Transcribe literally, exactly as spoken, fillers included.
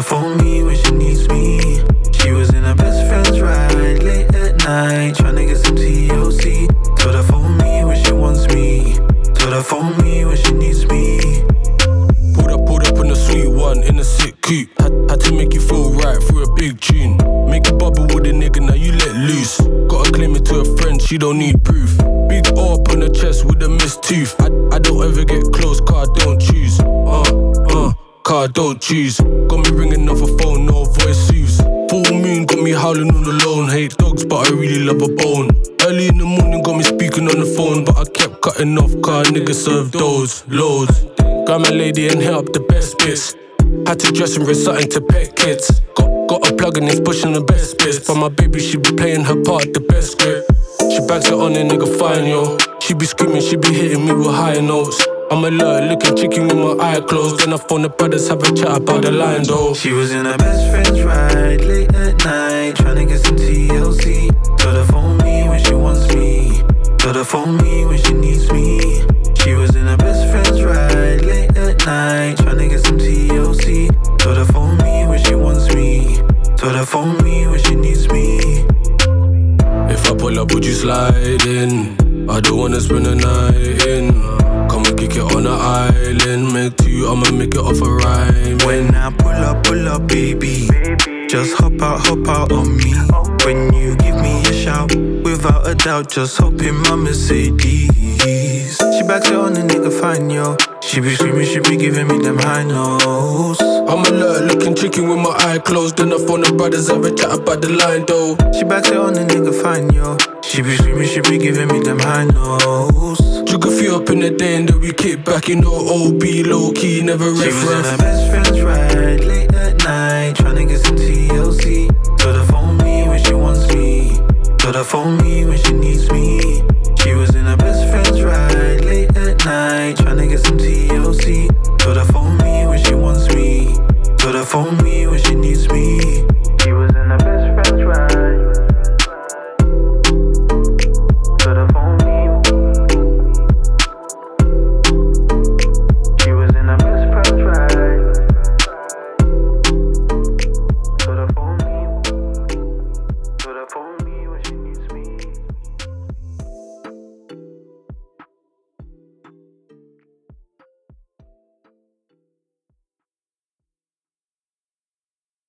phone me when she needs me. She was in her best friend's ride late at night, tryna get some T L C. Told her phone me when she wants me. Told her phone me when she needs me. Pulled up, pulled up in a sweet one, in a sick coupe. Had, had to make you feel right through a big tune. Make you bubble with a nigga, now you let loose. Gotta claim it to a friend, she don't need proof. Big O up on her chest with a missed tooth. I, I don't ever get close, car don't choose. Uh, uh, car don't choose. Got me ringing off a phone, no voice soothes. Full moon got me howling all alone. Hate dogs, but I really love a bone. Early in the morning got me speaking on the phone, but I kept cutting off, car niggas serve those loads. Got my lady and hit up the best bits. Had to dress and risk something to pet kids. Got, got a plug and it's pushing the best bits. But my baby, she be playing her part, the best script. She bags it on a nigga fine, yo. She be screaming, she be hitting me with high notes. I'm alert, looking chicken with my eye closed. Then I phone the brothers, have a chat about the line, though. She was in her best friend's ride late at night, tryna get some T L C. Told her phone me when she wants me. Told her phone me when she needs me. She was in her best friend's ride late at night, tryna get some T L C. Told her phone me when she wants me. Told her phone me when she needs me. If I pull up, would you slide in? I don't wanna spend the night in. Come and kick it on the island. Make two, I'ma make it off a rhyme. When I pull up, pull up, baby, just hop out, hop out on me. When you give me a shout, without a doubt, just hop in my Mercedes. She backs it on a nigga fine, yo. She be screaming, she be giving me them high notes. I'm alert, looking chicken with my eye closed. Then I phone the brothers, have a chat about the line, though. She backs it on a nigga fine, yo. She be screaming, she be giving me them high notes. Took a few up in the day and then we kick back, you know, O B, low key, never riff. She was in her best friend's ride late at night, tryna get some T L C. Told her phone me when she wants me. Told her phone me when she needs me.